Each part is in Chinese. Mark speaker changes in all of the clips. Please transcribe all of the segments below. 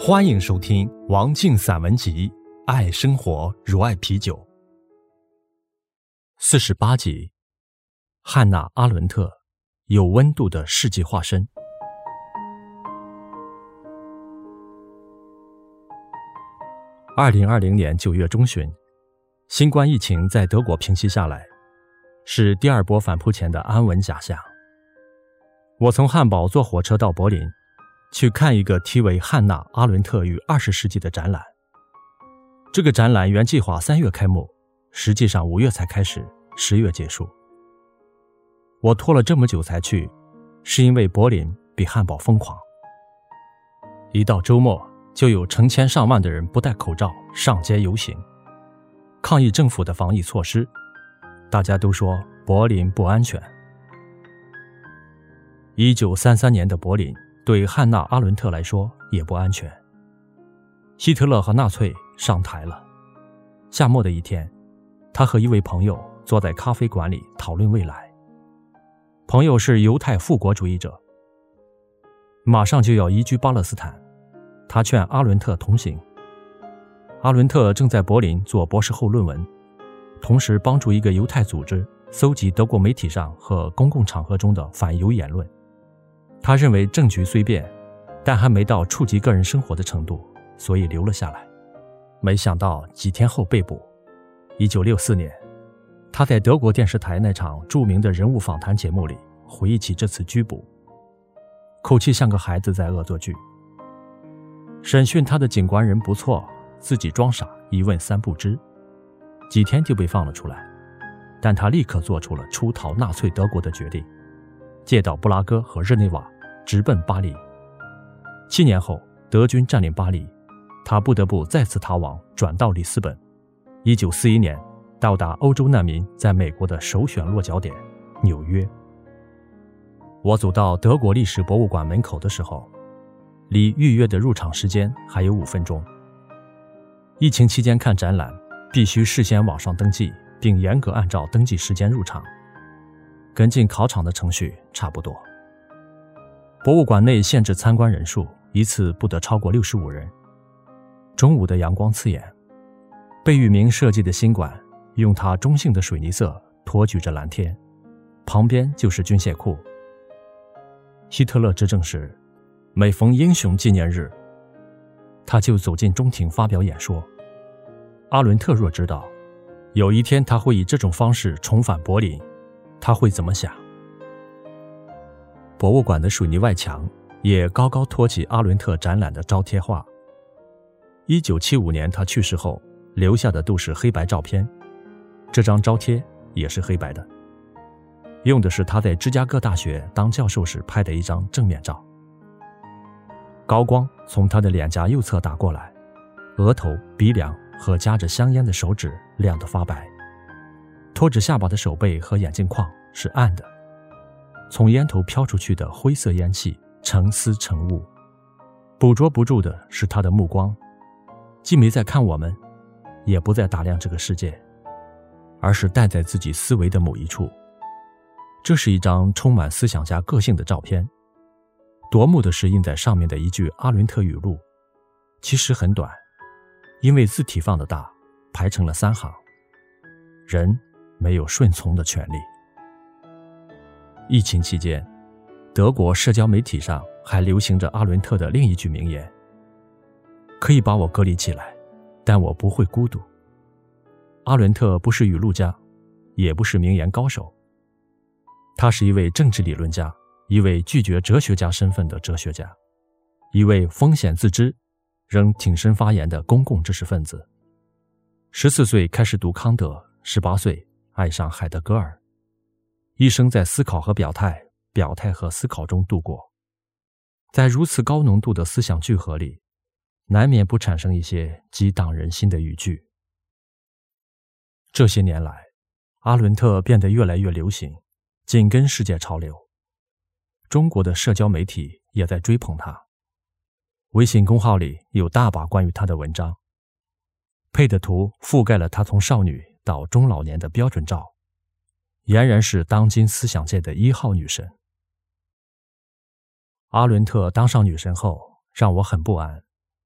Speaker 1: 欢迎收听王静散文集《爱生活如爱啤酒》48集，汉娜·阿伦特，有温度的世纪化身。2020年9月中旬，新冠疫情在德国平息下来，是第二波反扑前的安稳假象。我从汉堡坐火车到柏林，去看一个题为《汉娜·阿伦特与20世纪》的展览。这个展览原计划3月开幕，实际上5月才开始，10月结束。我拖了这么久才去，是因为柏林比汉堡疯狂。一到周末，就有成千上万的人不戴口罩上街游行，抗议政府的防疫措施。大家都说柏林不安全。1933年的柏林对汉娜·阿伦特来说也不安全。希特勒和纳粹上台了。夏末的一天，他和一位朋友坐在咖啡馆里讨论未来。朋友是犹太复国主义者，马上就要移居巴勒斯坦，他劝阿伦特同行。阿伦特正在柏林做博士后论文，同时帮助一个犹太组织搜集德国媒体上和公共场合中的反犹言论。他认为政局虽变，但还没到触及个人生活的程度，所以留了下来。没想到几天后被捕。1964年，他在德国电视台那场著名的人物访谈节目里回忆起这次拘捕，口气像个孩子在恶作剧。审讯他的警官人不错，自己装傻，一问三不知，几天就被放了出来。但他立刻做出了出逃纳粹德国的决定，借道布拉格和日内瓦直奔巴黎。7年后，德军占领巴黎，他不得不再次逃亡，转到里斯本。1941年，到达欧洲难民在美国的首选落脚点纽约。我走到德国历史博物馆门口的时候，离预约的入场时间还有5分钟。疫情期间看展览，必须事先网上登记，并严格按照登记时间入场，跟进考场的程序差不多。博物馆内限制参观人数，一次不得超过65人。中午的阳光刺眼，贝聿铭设计的新馆用它中性的水泥色托举着蓝天，旁边就是军械库。希特勒执政时，每逢英雄纪念日，他就走进中庭发表演说。阿伦特若知道有一天他会以这种方式重返柏林，他会怎么想？博物馆的水泥外墙也高高托起阿伦特展览的招贴画。1975年他去世后留下的都是黑白照片，这张招贴也是黑白的，用的是他在芝加哥大学当教授时拍的一张正面照。高光从他的脸颊右侧打过来，额头、鼻梁和夹着香烟的手指亮得发白，托着下巴的手背和眼镜框是暗的，从烟头飘出去的灰色烟气成丝成雾，捕捉不住的是他的目光，既没在看我们，也不再打量这个世界，而是待在自己思维的某一处。这是一张充满思想家个性的照片。夺目的是印在上面的一句阿伦特语录，其实很短，因为字体放得大，排成了3行：人没有顺从的权利。疫情期间，德国社交媒体上还流行着阿伦特的另一句名言：可以把我隔离起来，但我不会孤独。阿伦特不是语录家，也不是名言高手，他是一位政治理论家，一位拒绝哲学家身份的哲学家，一位风险自知仍挺身发言的公共知识分子。14岁开始读康德，18岁爱上海德格尔，一生在思考和表态和思考中度过。在如此高浓度的思想聚合里，难免不产生一些激荡人心的语句。这些年来，阿伦特变得越来越流行，紧跟世界潮流。中国的社交媒体也在追捧他，微信公号里有大把关于他的文章，配的图覆盖了他从少女到中老年的标准照，俨然是当今思想界的1号女神。阿伦特当上女神后，让我很不安。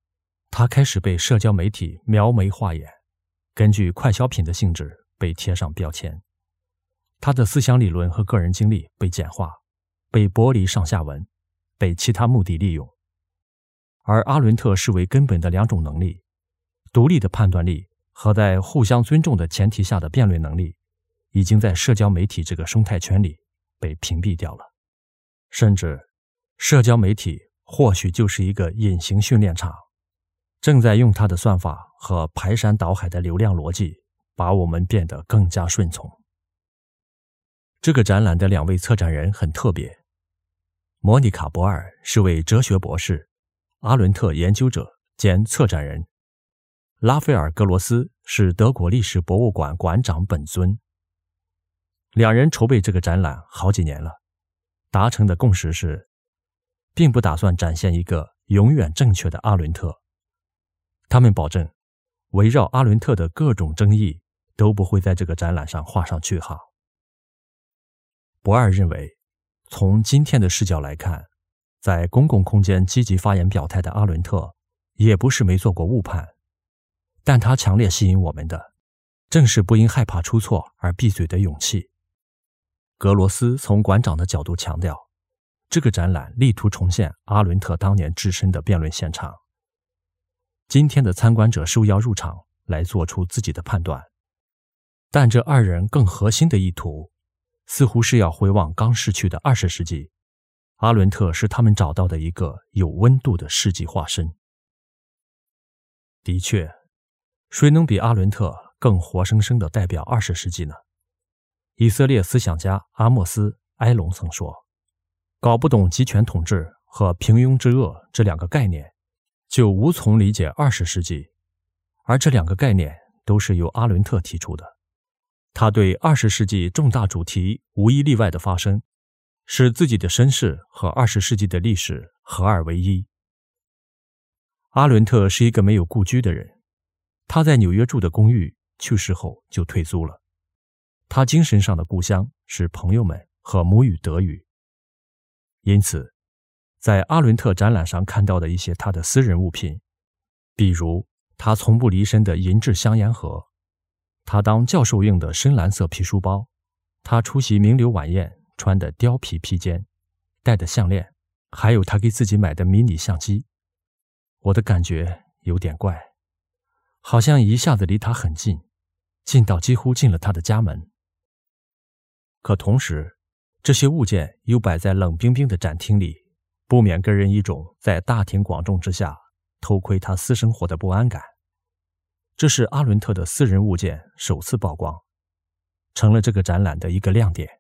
Speaker 1: 他开始被社交媒体描眉画眼，根据快消品的性质被贴上标签。他的思想理论和个人经历被简化，被剥离上下文，被其他目的利用。而阿伦特视为根本的两种能力，独立的判断力和在互相尊重的前提下的辩论能力，已经在社交媒体这个生态圈里被屏蔽掉了。甚至社交媒体或许就是一个隐形训练场，正在用它的算法和排山倒海的流量逻辑把我们变得更加顺从。这个展览的两位策展人很特别，莫妮卡·博尔是位哲学博士，阿伦特研究者兼策展人，拉斐尔·格罗斯是德国历史博物馆馆长本尊。两人筹备这个展览好几年了，达成的共识是，并不打算展现一个永远正确的阿伦特。他们保证，围绕阿伦特的各种争议都不会在这个展览上画上句号。博尔认为，从今天的视角来看，在公共空间积极发言表态的阿伦特也不是没做过误判，但他强烈吸引我们的正是不因害怕出错而闭嘴的勇气。格罗斯从馆长的角度强调，这个展览力图重现阿伦特当年置身的辩论现场。今天的参观者受邀入场来做出自己的判断，但这二人更核心的意图似乎是要回望刚逝去的20世纪，阿伦特是他们找到的一个有温度的世纪化身。的确，谁能比阿伦特更活生生地代表20世纪呢？以色列思想家阿莫斯·埃隆曾说，搞不懂集权统治和平庸之恶这两个概念，就无从理解20世纪，而这两个概念都是由阿伦特提出的。他对20世纪重大主题无一例外的发生，使自己的身世和20世纪的历史合二为一。阿伦特是一个没有故居的人，他在纽约住的公寓去世后就退租了。他精神上的故乡是朋友们和母语德语。因此，在阿伦特展览上看到的一些他的私人物品，比如他从不离身的银质香烟盒，他当教授用的深蓝色皮书包，他出席名流晚宴穿的貂皮披肩，戴的项链，还有他给自己买的迷你相机。我的感觉有点怪，好像一下子离他很近，近到几乎进了他的家门。可同时，这些物件又摆在冷冰冰的展厅里，不免给人一种在大庭广众之下偷窥他私生活的不安感。这是阿伦特的私人物件首次曝光，成了这个展览的一个亮点。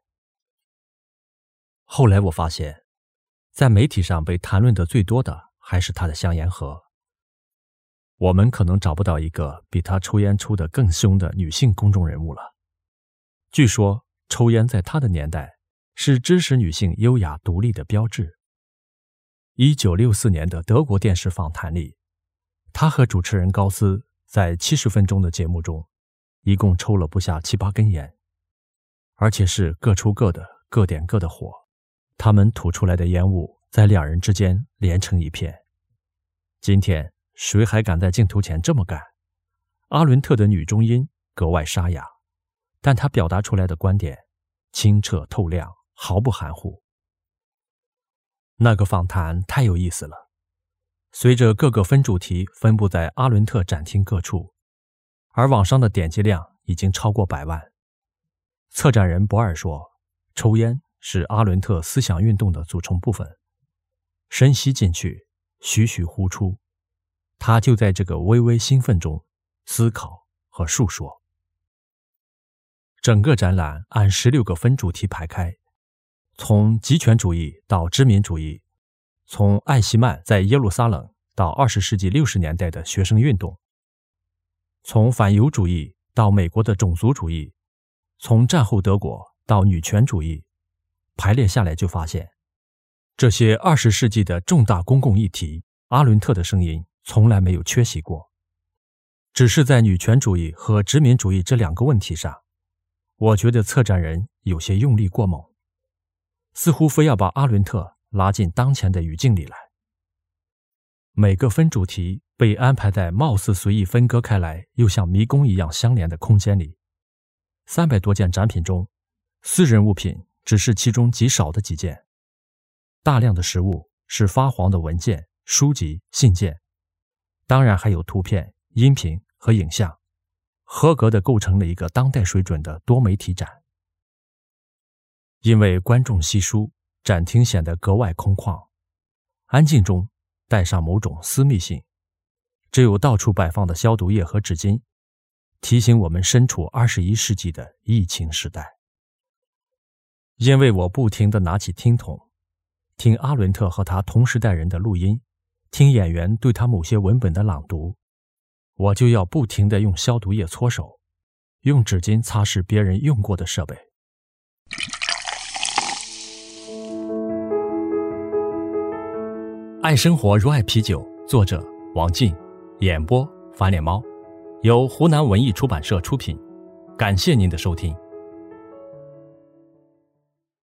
Speaker 1: 后来我发现，在媒体上被谈论的最多的还是他的香烟盒。我们可能找不到一个比他抽烟抽得更凶的女性公众人物了。据说抽烟在他的年代是支持女性优雅独立的标志。1964年的德国电视访谈里，他和主持人高斯在70分钟的节目中一共抽了不下7、8根烟，而且是各抽各的，各点各的火。他们吐出来的烟雾在两人之间连成一片。今天谁还敢在镜头前这么干？阿伦特的女中音格外沙哑，但他表达出来的观点清澈透亮，毫不含糊。那个访谈太有意思了。随着各个分主题分布在阿伦特展厅各处，而网上的点击量已经超过100万。策展人博尔说，抽烟是阿伦特思想运动的组成部分，深吸进去，徐徐呼出，他就在这个微微兴奋中思考和述说。整个展览按16个分主题排开，从极权主义到殖民主义，从艾希曼在耶路撒冷到20世纪60年代的学生运动，从反犹主义到美国的种族主义，从战后德国到女权主义，排列下来就发现，这些20世纪的重大公共议题，阿伦特的声音从来没有缺席过。只是在女权主义和殖民主义这两个问题上，我觉得策展人有些用力过猛，似乎非要把阿伦特拉进当前的语境里来。 每个分主题被安排在貌似随意分割开来又像迷宫一样相连的空间里。300多件展品中，私人物品只是其中极少的几件，大量的实物是发黄的文件、书籍、信件，当然还有图片、音频和影像，合格地构成了一个当代水准的多媒体展。因为观众稀疏，展厅显得格外空旷，安静中带上某种私密性，只有到处摆放的消毒液和纸巾，提醒我们身处21世纪的疫情时代。因为我不停地拿起听筒，听阿伦特和他同时代人的录音，听演员对他某些文本的朗读，我就要不停地用消毒液搓手，用纸巾擦拭别人用过的设备。爱生活如爱啤酒，作者王静，演播翻脸猫，由湖南文艺出版社出品。感谢您的收听。